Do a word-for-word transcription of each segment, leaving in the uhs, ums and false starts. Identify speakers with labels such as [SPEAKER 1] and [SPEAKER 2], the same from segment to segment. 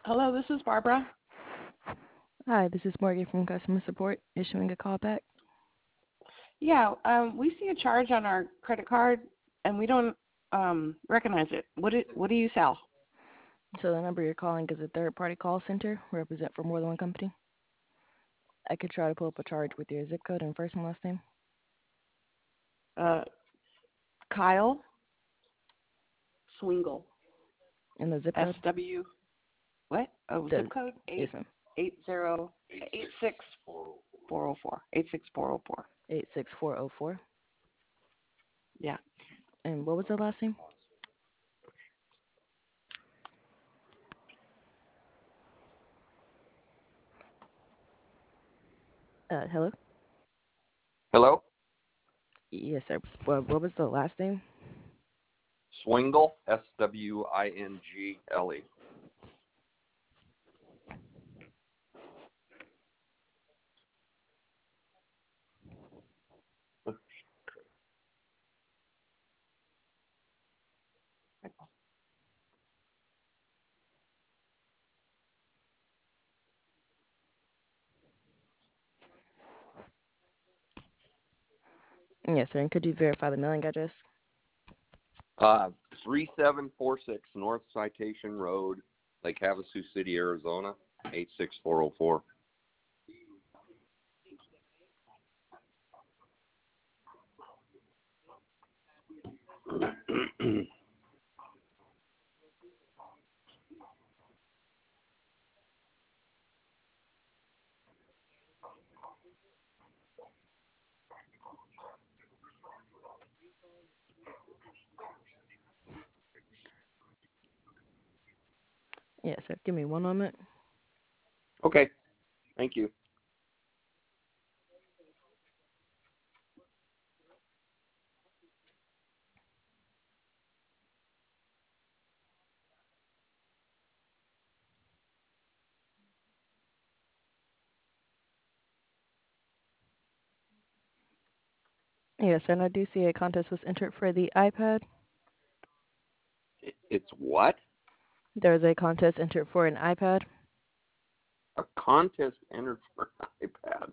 [SPEAKER 1] Hello, this is Barbara.
[SPEAKER 2] Hi, this is Morgan from customer support issuing a call back.
[SPEAKER 1] Yeah, um, we see a charge on our credit card, and we don't um, recognize it. What do, what do you sell?
[SPEAKER 2] So the number you're calling is a third-party call center. We represent for more than one company. I could try to pull up a charge with your zip code and first and last name.
[SPEAKER 1] Uh, Kyle Swingle,
[SPEAKER 2] And the zip
[SPEAKER 1] S
[SPEAKER 2] code?
[SPEAKER 1] W. What? Oh, zip
[SPEAKER 2] The,
[SPEAKER 1] code
[SPEAKER 2] yes,
[SPEAKER 1] eight
[SPEAKER 2] ma'am.
[SPEAKER 1] eight zero eight six four zero four eight six four zero four.
[SPEAKER 2] eight six four zero four.
[SPEAKER 1] Yeah.
[SPEAKER 2] And what was the last name? Uh, hello?
[SPEAKER 3] Hello?
[SPEAKER 2] Yes, sir. What, what was the last name?
[SPEAKER 3] Swingle, S W I N G L E.
[SPEAKER 2] Yes, sir. And could you verify the mailing address?
[SPEAKER 3] Uh, three seven four six North Citation Road, Lake Havasu City, Arizona, eight six four zero four.
[SPEAKER 2] Yes, sir. Give me one moment.
[SPEAKER 3] Okay, thank you.
[SPEAKER 2] Yes, sir. And I do see a contest was entered for the iPad.
[SPEAKER 3] It's what?
[SPEAKER 2] There was a contest entered for an iPad.
[SPEAKER 3] A contest entered for an iPad.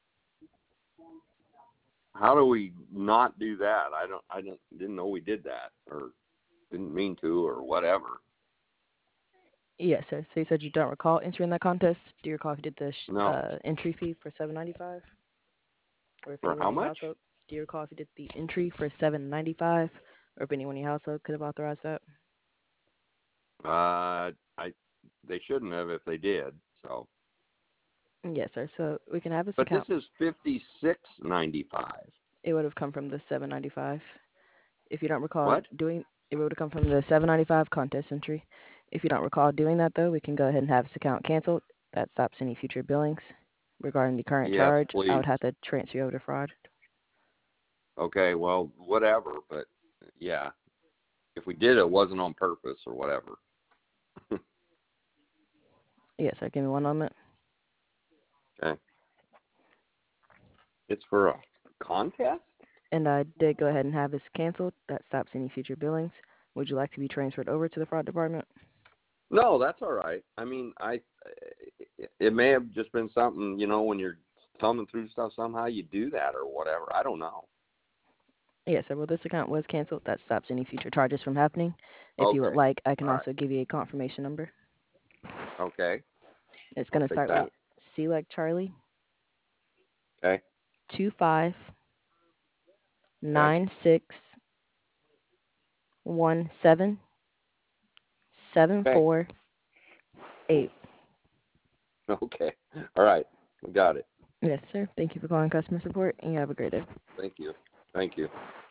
[SPEAKER 3] How do we not do that? I don't. I don't. Didn't know we did that, or didn't mean to, or whatever.
[SPEAKER 2] Yes, sir. So you said you don't recall entering that contest. Do you recall if you did the sh-
[SPEAKER 3] No.
[SPEAKER 2] uh, entry fee for seven ninety five, or if
[SPEAKER 3] For
[SPEAKER 2] anyone
[SPEAKER 3] how
[SPEAKER 2] in your
[SPEAKER 3] much?
[SPEAKER 2] household? Do you recall if you did the entry for seven ninety five, or if anyone in your household could have authorized that?
[SPEAKER 3] Uh, I. They shouldn't have if they did. So.
[SPEAKER 2] Yes, sir. So we can have this
[SPEAKER 3] But this
[SPEAKER 2] account.
[SPEAKER 3] is fifty six ninety five.
[SPEAKER 2] It would have come from the seven ninety five. If you don't recall
[SPEAKER 3] What?
[SPEAKER 2] doing, it would have come from the seven ninety five contest entry. If you don't recall doing that though, we can go ahead and have this account canceled. That stops any future billings. Regarding the current
[SPEAKER 3] Yes,
[SPEAKER 2] charge, I
[SPEAKER 3] please.
[SPEAKER 2] would have to transfer you over to fraud.
[SPEAKER 3] Okay, well, whatever, but yeah, if we did it, it wasn't on purpose or whatever.
[SPEAKER 2] Yes, sir. Give me one moment.
[SPEAKER 3] Okay. It's for a contest?
[SPEAKER 2] And I did go ahead and have this canceled. That stops any future billings. Would you like to be transferred over to the fraud department?
[SPEAKER 3] No, that's all right. I mean, I it may have just been something, you know, when you're thumbing through stuff somehow you do that or whatever. I don't know.
[SPEAKER 2] Yes, sir. Well, this account was canceled. That stops any future charges from happening. If you would
[SPEAKER 3] Okay.
[SPEAKER 2] like, I can
[SPEAKER 3] All right.
[SPEAKER 2] also give you a confirmation number.
[SPEAKER 3] Okay.
[SPEAKER 2] It's
[SPEAKER 3] I'll
[SPEAKER 2] going to
[SPEAKER 3] take
[SPEAKER 2] start
[SPEAKER 3] that.
[SPEAKER 2] with C like Charlie,
[SPEAKER 3] Okay.
[SPEAKER 2] two five
[SPEAKER 3] Okay.
[SPEAKER 2] nine six one seven seven
[SPEAKER 3] Okay.
[SPEAKER 2] four eight.
[SPEAKER 3] Okay. All right. We got it.
[SPEAKER 2] Yes, sir. Thank you for calling customer support, and you have a great day.
[SPEAKER 3] Thank you. Thank you.